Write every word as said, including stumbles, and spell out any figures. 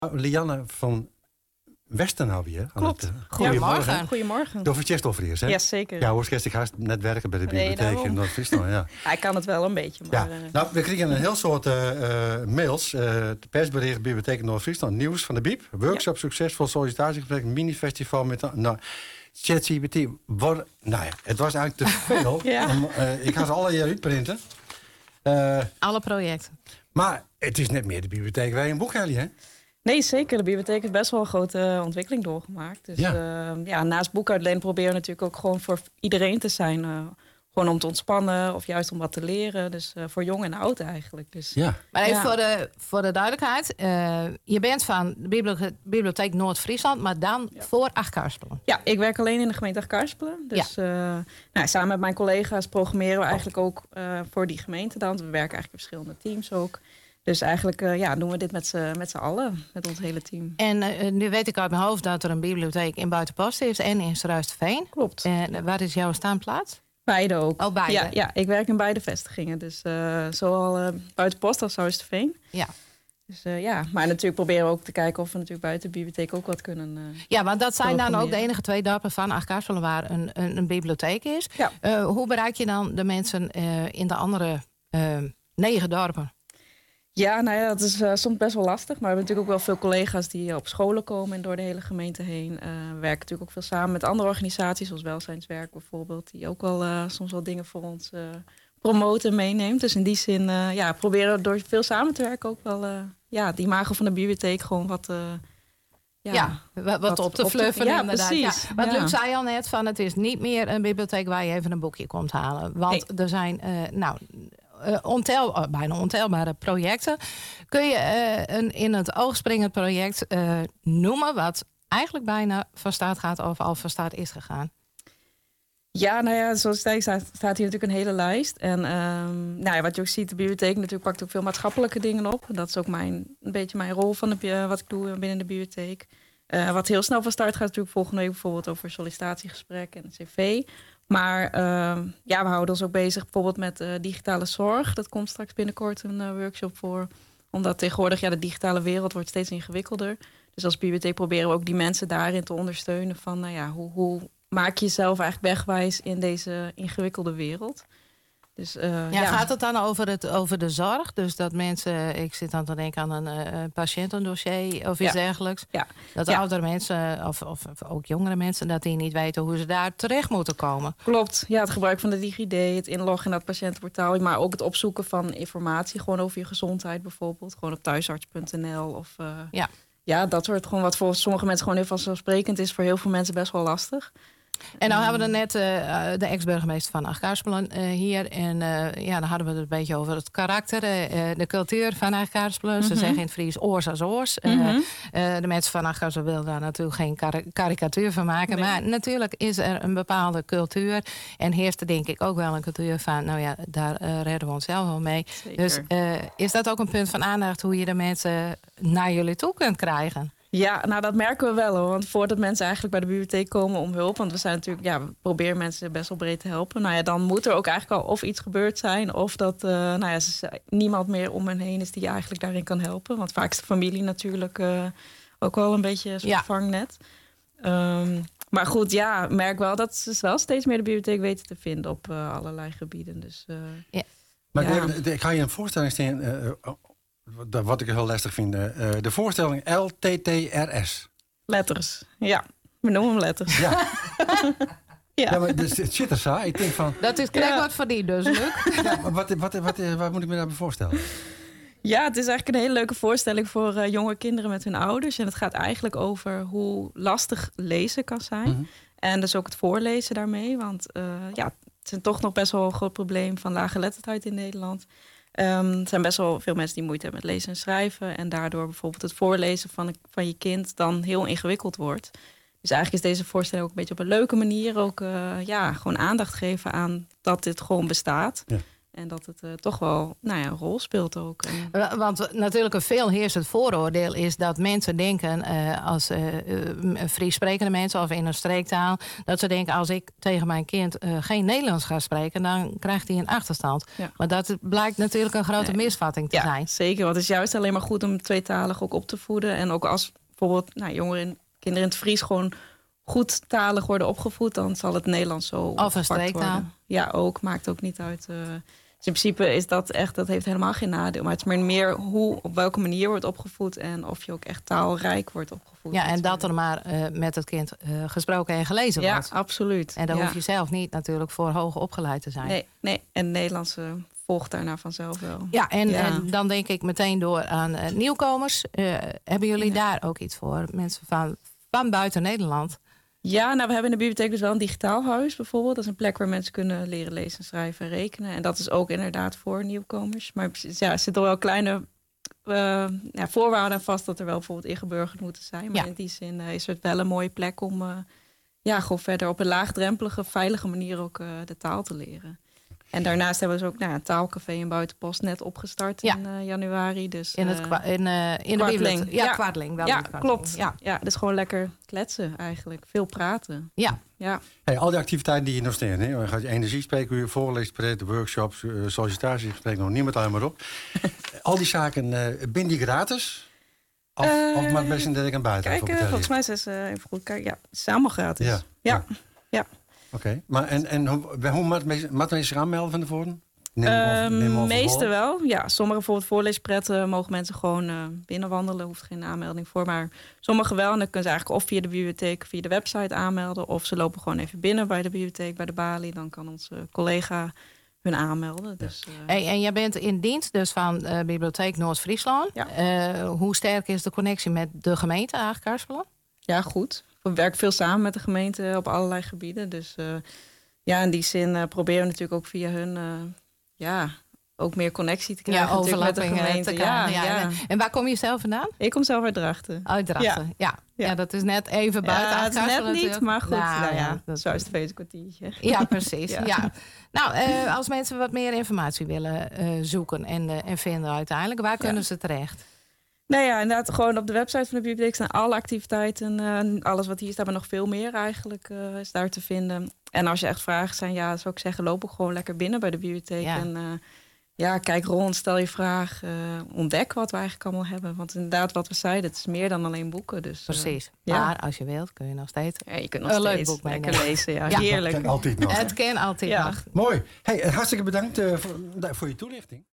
Lianne van Westenhouw hier. Klopt. Het, uh, Goedemorgen. Ja, Goedemorgen. Door Vertjes over eerst, hè? Ja, zeker. Ja, hoor, ik ga net werken bij de bibliotheek nee, in Noord-Friesland. Ja. Hij kan het wel een beetje. Maar, ja. uh... Nou, we kregen een heel soort uh, uh, mails. Uh, de persbericht Bibliotheek in Noord-Friesland. Nieuws van de Biep. Workshop, ja. Succesvol sollicitatiegesprek. Mini-festival met... Nou, ChatGPT. Nou ja, het was eigenlijk te veel. ja. om, uh, ik ga ze alle hier uitprinten. Uh, alle projecten. Maar het is net meer de bibliotheek waar je een boek hebt, hè? Nee, zeker. De bibliotheek heeft best wel een grote ontwikkeling doorgemaakt. Dus ja. Uh, ja, naast boekuitlenen proberen we natuurlijk ook gewoon voor iedereen te zijn. Uh, gewoon om te ontspannen of juist om wat te leren. Dus uh, voor jong en oud eigenlijk. Dus, ja. Maar even ja. voor, de, voor de duidelijkheid. Uh, je bent van de bibliotheek, bibliotheek Noord-Friesland, maar dan ja. voor Achtkarspelen. Ja, ik werk alleen in de gemeente Achtkarspelen. Dus ja. uh, nou, samen met mijn collega's programmeren we eigenlijk ook uh, voor die gemeente dan. We werken eigenlijk in verschillende teams ook. Dus eigenlijk uh, ja, doen we dit met z'n, met z'n allen, met ons hele team. En uh, nu weet ik uit mijn hoofd dat er een bibliotheek in Buitenpost is en in Struisterveen. Klopt. En uh, waar is jouw staanplaats? Beide ook. Oh, beide. Ja, ja, ik werk in beide vestigingen. Dus uh, zowel uh, Buitenpost als Struisterveen. Ja. Dus uh, ja, maar natuurlijk proberen we ook te kijken of we natuurlijk buiten de bibliotheek ook wat kunnen uh, Ja, want dat zijn dan ook de enige twee dorpen van Achtkarspelen waar een, een, een bibliotheek is. Ja. Uh, hoe bereik je dan de mensen uh, in de andere uh, negen dorpen? Ja, nou ja, dat is uh, soms best wel lastig. Maar we hebben natuurlijk ook wel veel collega's die op scholen komen en door de hele gemeente heen. Uh, we werken natuurlijk ook veel samen met andere organisaties, zoals Welzijnswerk bijvoorbeeld, die ook wel uh, soms wel dingen voor ons uh, promoten en meeneemt. Dus in die zin uh, ja, proberen we door veel samen te werken ook wel uh, ja, die imago van de bibliotheek gewoon wat... Uh, Ja, ja, wat, wat op te fluffen. Ja, inderdaad. precies. Ja. Wat ja. Luc zei al net, van het is niet meer een bibliotheek waar je even een boekje komt halen. Want nee. er zijn, uh, nou, uh, ontel, uh, bijna ontelbare projecten. Kun je uh, een in het oog springend project uh, noemen wat eigenlijk bijna van start gaat of al van start is gegaan? Ja, nou ja, zoals ik zei, staat hier natuurlijk een hele lijst. En um, nou ja, wat je ook ziet, de bibliotheek natuurlijk pakt ook veel maatschappelijke dingen op. Dat is ook mijn, een beetje mijn rol van de, wat ik doe binnen de bibliotheek. Uh, wat heel snel van start gaat natuurlijk volgende week bijvoorbeeld over sollicitatiegesprek en cv. Maar uh, ja, we houden ons ook bezig bijvoorbeeld met uh, digitale zorg. Dat komt straks binnenkort een uh, workshop voor. Omdat tegenwoordig ja, de digitale wereld wordt steeds ingewikkelder. Dus als bibliotheek proberen we ook die mensen daarin te ondersteunen van, nou ja, hoe... hoe maak je jezelf eigenlijk wegwijs in deze ingewikkelde wereld. Dus, uh, ja, ja. Gaat het dan over, het, over de zorg? Dus dat mensen, ik zit dan te denken aan een uh, patiëntendossier of iets ja. dergelijks. Ja. Dat ja. oudere mensen, of, of, of ook jongere mensen, dat die niet weten hoe ze daar terecht moeten komen. Klopt. Ja, het gebruik van de DigiD, het inloggen in dat patiëntenportaal, maar ook het opzoeken van informatie, gewoon over je gezondheid bijvoorbeeld. Gewoon op thuisarts punt n l of uh, ja. ja, dat soort gewoon wat voor sommige mensen gewoon heel vanzelfsprekend is, voor heel veel mensen best wel lastig. En nou hebben we er net uh, de ex-burgemeester van Achtkarspelen uh, hier. En uh, ja, dan hadden we het een beetje over het karakter, uh, de cultuur van Achtkarspelen. Mm-hmm. Ze zeggen in het Fries oors als oors. Mm-hmm. Uh, uh, de mensen van Achtkarspelen willen daar natuurlijk geen kar- karikatuur van maken. Nee. Maar natuurlijk is er een bepaalde cultuur. En heeft er denk ik ook wel een cultuur van, nou ja, daar uh, redden we onszelf wel mee. Zeker. Dus uh, is dat ook een punt van aandacht hoe je de mensen naar jullie toe kunt krijgen? Ja, nou dat merken we wel hoor. Want voordat mensen eigenlijk bij de bibliotheek komen om hulp, want we zijn natuurlijk, ja, we proberen mensen best wel breed te helpen. Nou ja, dan moet er ook eigenlijk al of iets gebeurd zijn, of dat uh, nou ja, niemand meer om hen heen is die je eigenlijk daarin kan helpen. Want vaak is de familie natuurlijk uh, ook wel een beetje zo'n ja. vangnet. Um, maar goed, ja, merk wel dat ze wel steeds meer de bibliotheek weten te vinden op uh, allerlei gebieden. Dus, uh, ja. Maar ja. de, de, ik ga je een voorstelling stellen. Uh, Wat ik heel lastig vind. Uh, de voorstelling L T T R S. Letters, ja. We noemen hem letters. Ja, ja. ja maar dus, het zit er zo. Ik denk van... Dat is krijg wat voor die dus, Luc. Ja, maar wat, wat, wat, wat moet ik me daarbij voorstellen? Ja, het is eigenlijk een hele leuke voorstelling voor uh, jonge kinderen met hun ouders. En het gaat eigenlijk over hoe lastig lezen kan zijn. Mm-hmm. En dus ook het voorlezen daarmee. Want uh, ja, het is toch nog best wel een groot probleem van lage geletterdheid in Nederland. Um, er zijn best wel veel mensen die moeite hebben met lezen en schrijven. En daardoor bijvoorbeeld het voorlezen van, van je kind dan heel ingewikkeld wordt. Dus eigenlijk is deze voorstelling ook een beetje op een leuke manier ook uh, ja, gewoon aandacht geven aan dat dit gewoon bestaat. Ja. En dat het uh, toch wel nou ja, een rol speelt ook. En... Want natuurlijk een veel heersend vooroordeel is dat mensen denken, uh, als uh, uh, Fries sprekende mensen of in een streektaal, dat ze denken als ik tegen mijn kind uh, geen Nederlands ga spreken, dan krijgt hij een achterstand. Ja. Maar dat blijkt natuurlijk een grote nee. misvatting te ja, zijn. Zeker, want het is juist alleen maar goed om tweetalig ook op te voeden. En ook als bijvoorbeeld nou, jongeren, kinderen in het Fries gewoon goed talig worden opgevoed, dan zal het Nederlands zo of een streektaal. Ja, ook. Maakt ook niet uit. Uh, dus in principe is dat echt, dat heeft helemaal geen nadeel. Maar het is maar meer hoe, op welke manier wordt opgevoed en of je ook echt taalrijk wordt opgevoed. Ja, en dat er maar uh, met het kind uh, gesproken en gelezen ja, wordt. Ja, absoluut. En daar ja. hoef je zelf niet natuurlijk voor hoog opgeleid te zijn. Nee, nee. En het Nederlandse volgt daarna vanzelf wel. Ja, en, ja. en dan denk ik meteen door aan uh, nieuwkomers. Uh, hebben jullie ja. daar ook iets voor? Mensen van, van buiten Nederland? Ja, nou, we hebben in de bibliotheek dus wel een digitaal huis bijvoorbeeld. Dat is een plek waar mensen kunnen leren lezen, schrijven en rekenen. En dat is ook inderdaad voor nieuwkomers. Maar ja, er zitten wel kleine uh, ja, voorwaarden aan vast dat er wel bijvoorbeeld ingeburgerd moeten zijn. Maar ja. in die zin uh, is het wel een mooie plek om uh, ja, gewoon verder op een laagdrempelige, veilige manier ook uh, de taal te leren. En daarnaast hebben we dus ook nou, een taalcafé in Buitenpost net opgestart ja. in uh, januari. Dus, in het kwa- in, uh, in de bibliotheek. Ja, ja. Kwartling. Wel ja, kwartling. klopt. Ja. Ja, dus gewoon lekker kletsen eigenlijk. Veel praten. Ja. ja. Hey, al die activiteiten die je nog steeds, hè? Gaat je energiespreekuur, voorleespreek, workshops, uh, sollicitatiegesprek, nog niemand allemaal op. Al die zaken, uh, ben die gratis? Of, uh, of maar best dat ik aan buiten kijk, uh, volgens mij is uh, even goed kijken. Ja, het is allemaal gratis. Ja. ja. ja. ja. Oké, okay. maar en, en hoe, hoe moet men zich aanmelden van tevoren? De meeste wel. Ja, sommige bijvoorbeeld voorleespretten mogen mensen gewoon uh, binnenwandelen. Hoeft geen aanmelding voor. Maar sommige wel. En dan kunnen ze eigenlijk of via de bibliotheek, via de website aanmelden. Of ze lopen gewoon even binnen bij de bibliotheek, bij de balie. Dan kan onze collega hun aanmelden. Dus, uh... hey, en jij bent in dienst dus van uh, Bibliotheek Noord-Friesland. Ja. Uh, hoe sterk is de connectie met de gemeente Aag-Karspelen? Ja, goed. We werken veel samen met de gemeente op allerlei gebieden. Dus uh, ja, in die zin uh, proberen we natuurlijk ook via hun... Uh, ja, ook meer connectie te krijgen ja, met de gemeente. Ja, ja, ja. En waar kom je zelf vandaan? Ik kom zelf uit Drachten. Uit Drachten, ja. Ja. ja. ja dat is net even buiten. Ja, het is net natuurlijk. niet, maar goed. Nou, nou ja, dat zo is het een kwartiertje. Ja, precies. ja. Ja. Nou, uh, als mensen wat meer informatie willen uh, zoeken en, uh, en vinden uiteindelijk, waar kunnen ja. ze terecht? Nou ja, inderdaad, gewoon op de website van de bibliotheek staan alle activiteiten. Uh, alles wat hier staat, maar nog veel meer eigenlijk uh, is daar te vinden. En als je echt vragen zijn, ja, zou ik zeggen, loop ook gewoon lekker binnen bij de bibliotheek. Ja. En uh, ja, kijk rond, stel je vraag, uh, ontdek wat we eigenlijk allemaal hebben. Want inderdaad, wat we zeiden, het is meer dan alleen boeken. Dus, uh, precies. Ja. Maar als je wilt, kun je nog steeds ja, je kunt nog een steeds leuk boek lekker lezen. Ja, ja. Heerlijk. Het kan altijd nog. Het kan altijd ja. nog. Mooi. Hey, hartstikke bedankt uh, voor, voor je toelichting.